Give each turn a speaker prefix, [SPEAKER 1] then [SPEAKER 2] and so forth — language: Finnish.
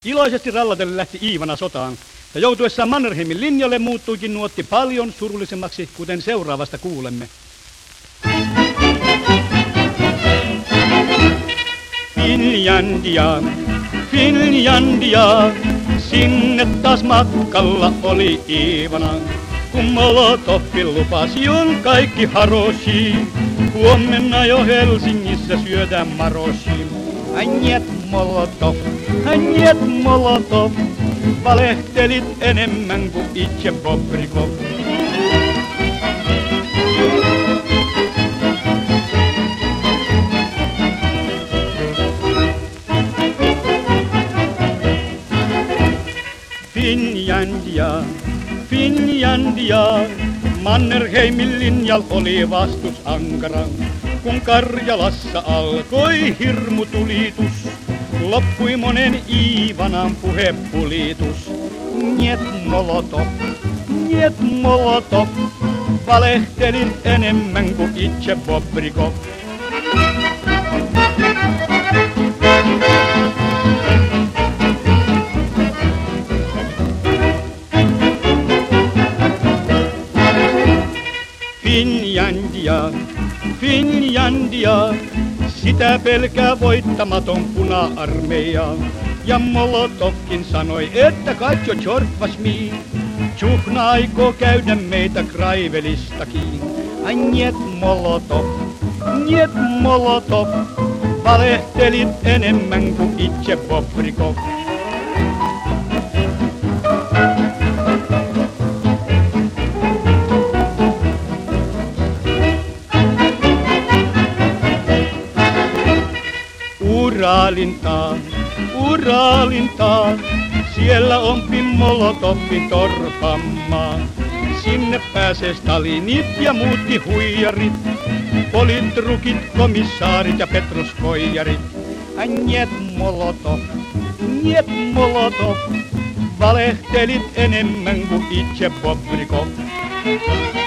[SPEAKER 1] Iloisesti rallatellen lähti Iivana sotaan, ja joutuessaan Mannerheimin linjalle muuttuikin nuotti paljon surullisemmaksi, kuten seuraavasta kuulemme. Finlandia, Finlandia, sinne taas matkalla oli Iivana. Kun Molotovkin lupasi on kaikki haroshi, huomenna jo Helsingissä syödään maroshi. Njet Molotov, valehtelit enemmän kuin itse Bobrikov. Finlandia, Finlandia, Mannerheimin linjalla oli vastus ankara. Kun Karjalassa alkoi hirmutulitus, loppui monen Iivanan puhepulitus. Njet Molotov, valehtelin enemmän kuin itse Bobrikov. Finlandia, Finlandia, sitä pelkää voittamaton puna-armeija. Ja Molotovkin sanoi, että katso Tjorkvas mii, Tjuhna aikoo käydä meitä Kraivelistakin. Njet Molotov, valehtelit enemmän kuin itse Bobrikov. Uralintaan, siellä on Molotovin torpammaa. Sinne pääsee Stalinit ja muutkin huijarit, politrukit, komissaarit ja petroskoijarit. Njet Molotov, valehtelit enemmän kuin itse Bobrikov.